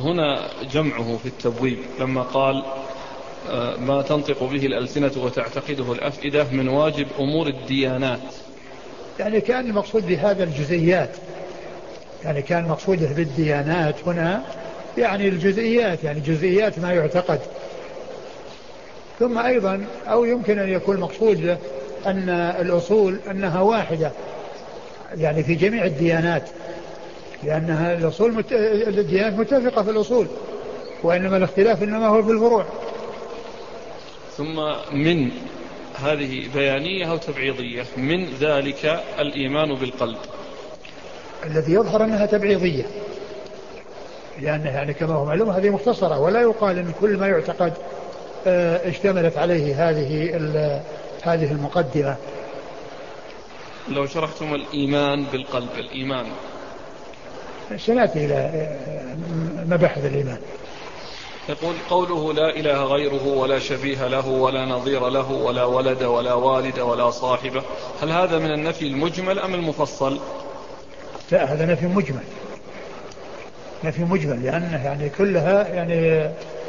هنا جمعه في التبويب لما قال ما تنطق به الألسنة وتعتقده الأفئدة من واجب أمور الديانات، يعني كان المقصود بهذا الجزئيات، يعني كان مقصوده بالديانات هنا يعني الجزئيات، يعني جزئيات ما يعتقد. ثم أيضا أو يمكن أن يكون مقصود له أن الأصول أنها واحدة يعني في جميع الديانات، لأنها الأصول الديانات متفقة في الأصول، وإنما الاختلاف إنما هو في الفروع. ثم من هذه بيانية أو تبعيضية؟ من ذلك الإيمان بالقلب، الذي يظهر أنها تبعيضية، لأنه يعني كما هو معلوم هذه مختصرة، ولا يقال أن كل ما يعتقد اشتملت عليه هذه المقدمة. لو شرحتم الإيمان بالقلب، الإيمان سنأتي إلى مباحث الإيمان. يقول قوله لا إله غيره ولا شبيه له ولا نظير له ولا ولد ولا والد ولا صاحبة، هل هذا من النفي المجمل أم المفصل؟ لا، هذا نفي مجمل، نفي مجمل، لأنه يعني كلها يعني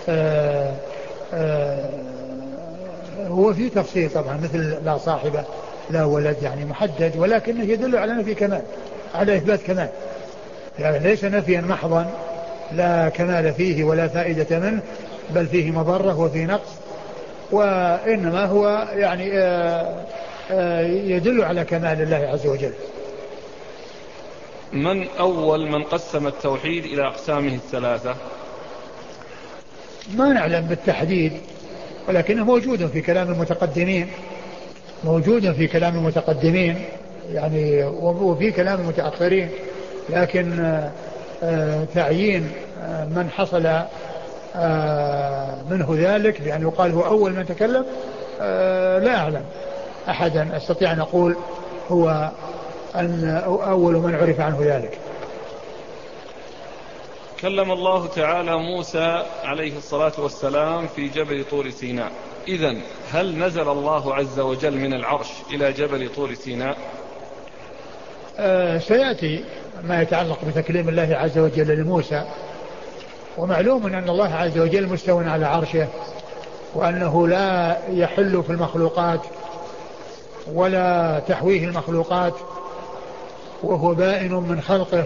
هو في تفصيل طبعا، مثل لا صاحبة لا ولد يعني محدد، ولكنه يدل على نفي كمال، على إثبات كمال، يعني ليس نفيا محضا لا كمال فيه ولا فائدة منه، بل فيه مضرة وفيه نقص، وإنما هو يعني يدل على كمال الله عز وجل. من أول من قسم التوحيد إلى أقسامه الثلاثة؟ ما نعلم بالتحديد، ولكنه موجود في كلام المتقدمين، موجود في كلام المتقدمين يعني وفي كلام المتأخرين، لكن تعيين من حصل منه ذلك بأن يقال هو أول من تكلم لا أعلم أحدا أستطيع أن أقول هو أن أول من عرف عنه ذلك. كلم الله تعالى موسى عليه الصلاة والسلام في جبل طور سيناء، إذن هل نزل الله عز وجل من العرش إلى جبل طور سيناء؟ سيأتي ما يتعلق بتكليم الله عز وجل لموسى، ومعلوم أن الله عز وجل مستوى على عرشه، وأنه لا يحل في المخلوقات ولا تحويه المخلوقات، وهو بائن من خلقه،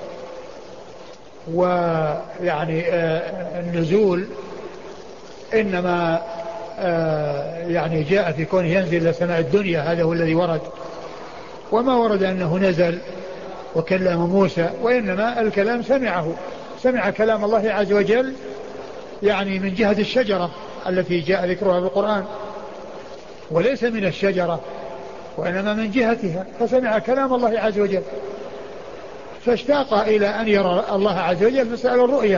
ويعني النزول إنما يعني جاء في كونه ينزل إلى سماء الدنيا، هذا هو الذي ورد، وما ورد أنه نزل وكلم موسى، وإنما الكلام سمع كلام الله عز وجل يعني من جهة الشجرة التي جاء ذكرها في القرآن، وليس من الشجرة وإنما من جهتها، فسمع كلام الله عز وجل فاشتاق إلى أن يرى الله عز وجل فسأل الرؤية،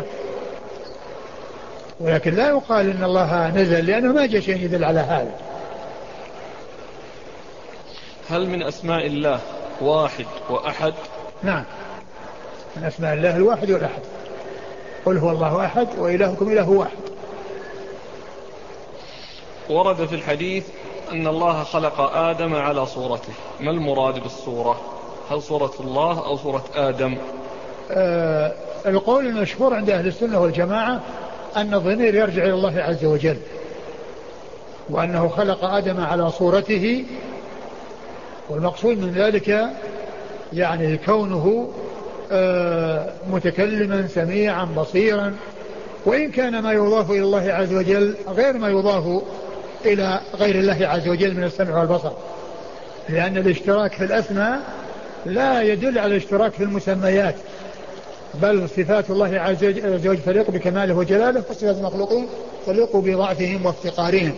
ولكن لا يقال إن الله نزل، لأنه ما جاء شيء يدل على هذا. هل من أسماء الله واحد وأحد؟ نعم، من أسماء الله الواحد والأحد، قل هو الله أحد وإلهكم إله واحد. ورد في الحديث أن الله خلق آدم على صورته، ما المراد بالصورة؟ هل صورة الله أو صورة آدم؟ القول المشهور عند أهل السنة والجماعة أن الضمير يرجع إلى الله عز وجل، وأنه خلق آدم على صورته، والمقصود من ذلك يعني كونه متكلما سميعا بصيرا، وإن كان ما يضاف إلى الله عز وجل غير ما يضاف إلى غير الله عز وجل من السمع والبصر، لأن الاشتراك في الأسماء لا يدل على الاشتراك في المسميات، بل صفات الله عز وجل تليق بكماله وجلاله، وصفات المخلوقين تليق بضعفهم وافتقارهم.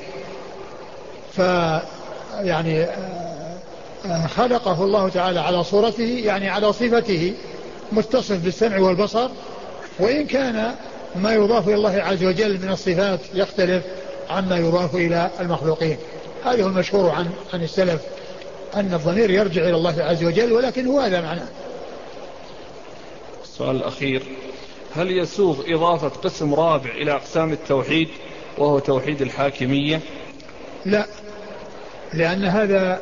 فيعني خلقه الله تعالى على صورته، يعني على صفته، متصف بالسمع والبصر، وإن كان ما يضاف إلى الله عز وجل من الصفات يختلف عما يضاف إلى المخلوقين. هذا هو المشهور عن السلف، أن الضمير يرجع إلى الله عز وجل، ولكن هو هذا معناه. السؤال الأخير: هل يسوغ إضافة قسم رابع إلى أقسام التوحيد وهو توحيد الحاكمية؟ لا، لأن هذا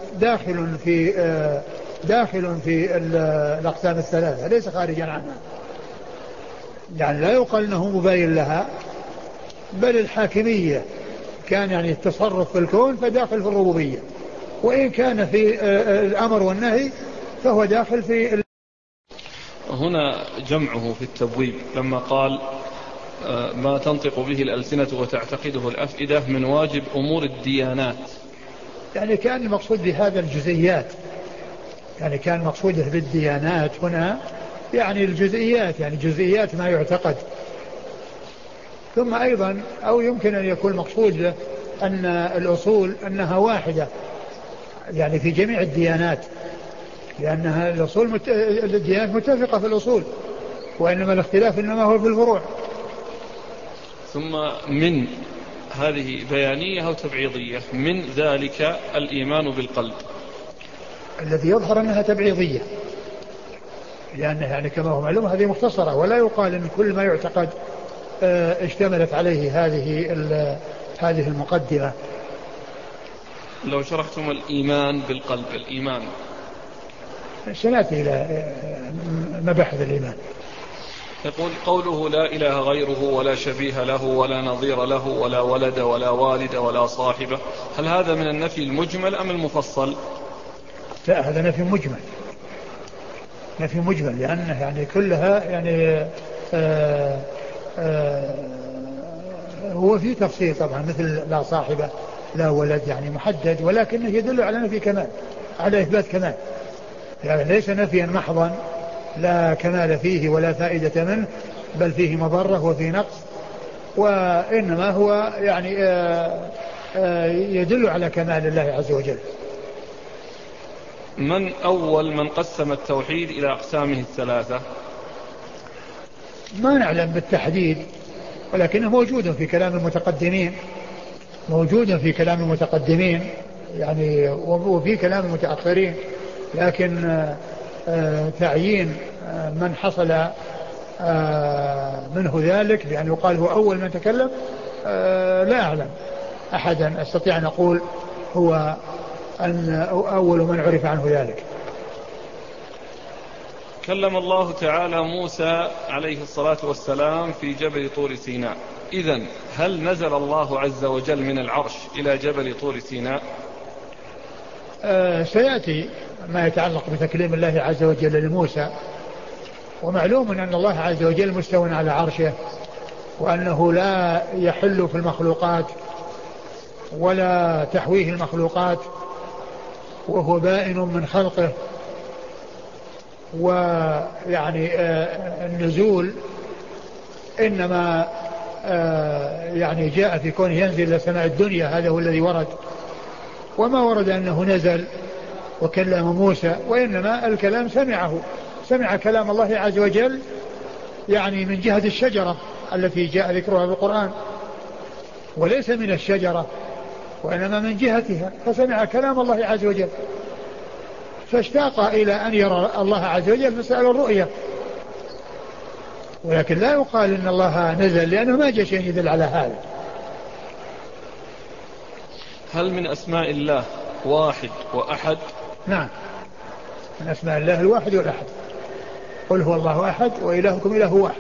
داخل في الأقسام الثلاثة، ليس خارجا عنها. يعني لا يقال أنه مباين لها، بل الحاكمية كان يعني التصرف في الكون فداخل في الربوبية، وإن كان في الأمر والنهي فهو داخل في هنا جمعه في التبويب لما قال ما تنطق به الألسنة وتعتقده الأفئدة من واجب أمور الديانات، يعني كان المقصود بهذا الجزئيات، يعني كان مقصوده بالديانات هنا يعني الجزئيات، يعني جزئيات ما يعتقد. ثم أيضا أو يمكن أن يكون مقصود له أن الأصول أنها واحدة يعني في جميع الديانات، لأنها الأصول الديانات متفقة في الأصول، وإنما الاختلاف إنما هو في الفروع. ثم من هذه بيانية أو تبعيضية؟ من ذلك الإيمان بالقلب، الذي يظهر أنها تبعيضية، لأن يعني كما هو معلوم هذه مختصرة، ولا يقال أن كل ما يعتقد اشتملت عليه هذه المقدمة. لو شرحتم الإيمان بالقلب، الإيمان سنأتي إلى مباحث الإيمان. يقول قوله لا إله غيره ولا شبيه له ولا نظير له ولا ولد ولا والد ولا صاحبة، هل هذا من النفي المجمل أم المفصل؟ لا، هذا نفي مجمل، نفي مجمل، لأنه يعني كلها يعني هو في تفصيل طبعا، مثل لا صاحبة لا ولد يعني محدد، ولكنه يدل على نفي كمال، على إثبات كمال، يعني ليس نفيا محضا لا كمال فيه ولا فائدة منه، بل فيه مضرة وفيه نقص، وإنما هو يعني يدل على كمال الله عز وجل. من أول من قسم التوحيد إلى أقسامه الثلاثة؟ ما نعلم بالتحديد، ولكنه موجود في كلام المتقدمين، موجود في كلام المتقدمين يعني وفي كلام المتأخرين، لكن تعيين من حصل منه ذلك بأن يقال هو أول من تكلم لا أعلم أحدا أستطيع أن أقول هو أن أول من عرف عنه ذلك. كلم الله تعالى موسى عليه الصلاة والسلام في جبل طور سيناء، إذن هل نزل الله عز وجل من العرش إلى جبل طور سيناء؟ سيأتي ما يتعلق بتكليم الله عز وجل لموسى، ومعلوم أن الله عز وجل مستوٍ على عرشه، وأنه لا يحل في المخلوقات ولا تحويه المخلوقات، وهو بائن من خلقه، ويعني النزول إنما يعني جاء في كونه ينزل إلى سماء الدنيا، هذا هو الذي ورد، وما ورد أنه نزل وكلم موسى، وإنما الكلام سمع كلام الله عز وجل يعني من جهة الشجرة التي جاء ذكرها في القرآن، وليس من الشجرة وإنما من جهتها، فسمع كلام الله عز وجل، فاشتاق إلى أن يرى الله عز وجل مسأل الرؤية، ولكن لا يقال إن الله نزل، لأنه ما جاء شيء يدل على هذا. هل من أسماء الله واحد وأحد؟ نعم، من أسماء الله الواحد والأحد، قل هو الله أحد وإلهكم إله واحد.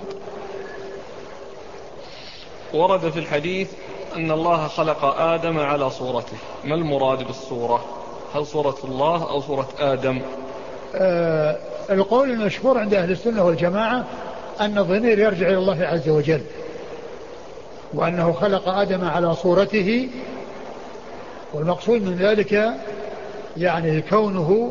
ورد في الحديث أن الله خلق آدم على صورته، ما المراد بالصورة؟ هل صورة الله أو صورة آدم؟ القول المشهور عند أهل السنة والجماعة أن الضمير يرجع إلى الله عز وجل، وأنه خلق آدم على صورته، والمقصود من ذلك يعني كونه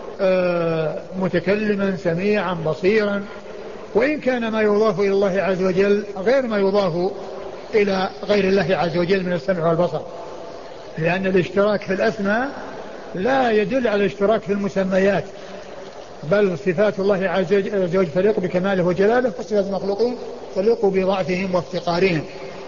متكلما سميعا بصيرا، وإن كان ما يضاف إلى الله عز وجل غير ما يضاف إلى غير الله عز وجل من السمع والبصر، لأن الاشتراك في الأسماء لا يدل على الاشتراك في المسميات، بل صفات الله عز وجل تليق بكماله وجلاله، وصفات المخلوقين تليق بضعفهم وافتقارهم.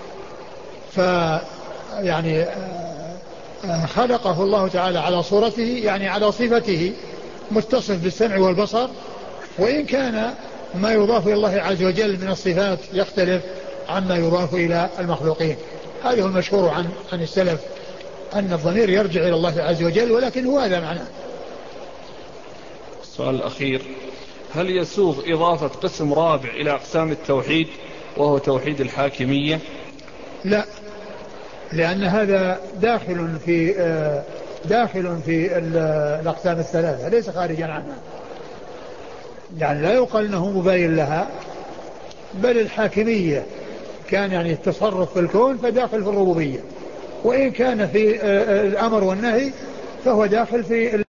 فيعني خلقه الله تعالى على صورته، يعني على صفته، متصف بالسمع والبصر، وإن كان ما يضاف إلى الله عز وجل من الصفات يختلف عما يضاف إلى المخلوقين. هذا هو المشهور عن السلف، أن الضمير يرجع إلى الله عز وجل، ولكن هو هذا معناه. السؤال الأخير: هل يسوغ إضافة قسم رابع إلى أقسام التوحيد وهو توحيد الحاكمية؟ لا، لأن هذا داخل في الأقسام الثلاثة، ليس خارجا عنها. يعني لا يقال أنه مباين لها، بل الحاكمية كان يعني التصرف في الكون فداخل في الربوبية، وإن كان في الأمر والنهي فهو داخل في